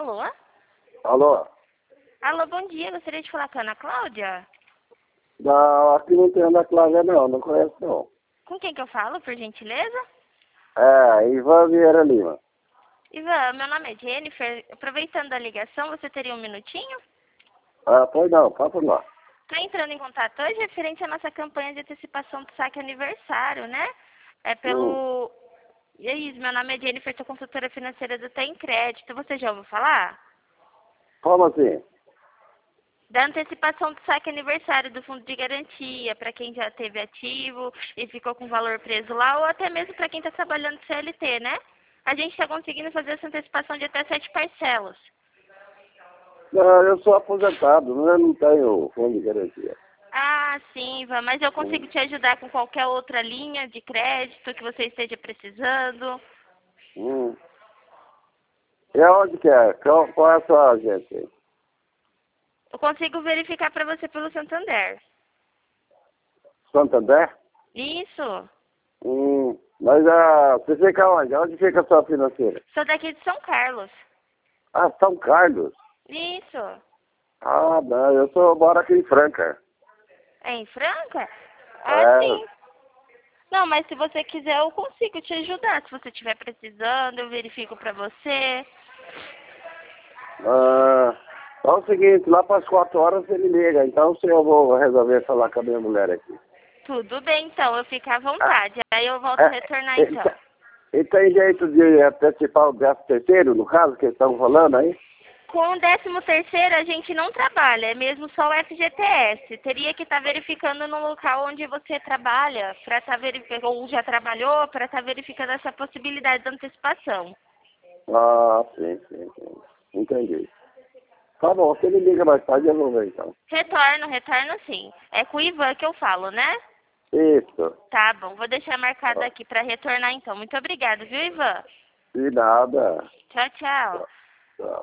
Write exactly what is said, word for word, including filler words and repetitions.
Alô? Alô? Alô, bom dia. Gostaria de falar com a Ana Cláudia? Não, aqui não tem Ana Cláudia não, não conheço não. Com quem que eu falo, por gentileza? É, Ivan Vieira Lima. Ivan, meu nome é Jennifer. Aproveitando a ligação, você teria um minutinho? Ah, pois não, passa lá. Estou entrando em contato hoje referente à nossa campanha de antecipação do saque aniversário, né? É Hum, pelo... E é isso, meu nome é Jennifer, sou consultora financeira do Tem Crédito. Você já ouviu falar? como assim? Da antecipação do saque aniversário do fundo de garantia, para quem já teve ativo e ficou com o valor preso lá, ou até mesmo para quem está trabalhando C L T, né? A gente está conseguindo fazer essa antecipação de até sete parcelas. Não, eu sou aposentado, não, eu não tenho fundo de garantia. Ah, sim, Ivan, mas eu consigo Hum, te ajudar com qualquer outra linha de crédito que você esteja precisando. hum. E aonde que é? Qual, qual é a sua agência aí? Eu consigo verificar para você pelo Santander. Santander? Isso. Hum, mas ah, você fica onde? Onde fica a sua financeira? Sou daqui de São Carlos. Ah, São Carlos. Isso. Ah, não, eu sou, moro aqui em Franca. É em Franca? Ah, É, sim. Não, mas se você quiser, eu consigo te ajudar. Se você estiver precisando, eu verifico pra você. ah, é o seguinte, lá para as quatro horas ele liga, então se eu vou resolver falar com a minha mulher aqui. Tudo bem, então. Eu fico à Ah, vontade. Aí eu volto a é, retornar, ele, então. te- ele tem jeito de antecipar o décimo terceiro, no caso, que eles estão falando aí? Com o décimo terceiro, a gente não trabalha. É mesmo só o F G T S. Teria que estar verificando no local onde você trabalha, para estar verificando, ou já trabalhou, para estar verificando essa possibilidade de antecipação. Ah, sim, sim, sim. Entendi. Tá bom, se ele liga mais tarde, eu vou ver então. Retorno, retorno sim. É com o Ivan que eu falo, né? Isso. Tá bom, vou deixar marcado Ah, aqui para retornar então. Muito obrigada, viu, Ivan? de nada. Tchau, tchau.